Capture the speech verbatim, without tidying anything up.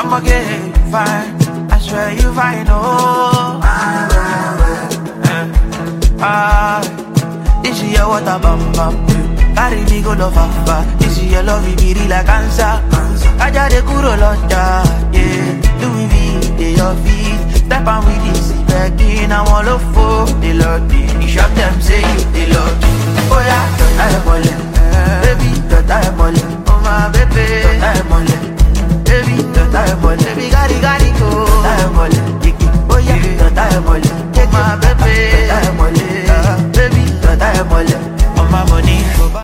I'm okay, fine. I swear you fine, oh. Ah, this is your water bamba. Carry me go love fafa. This is your love, it be real like cancer. I just de kuro lonja, yeah. Louis V, they your feet. Step on with this, begging I'm all of for the Lord. You shop them, say you the Lord. Oh yeah, I'm balling, baby, I'm balling. Oh my baby, I'm balling, baby, I'm balling. Baby, got it, got it.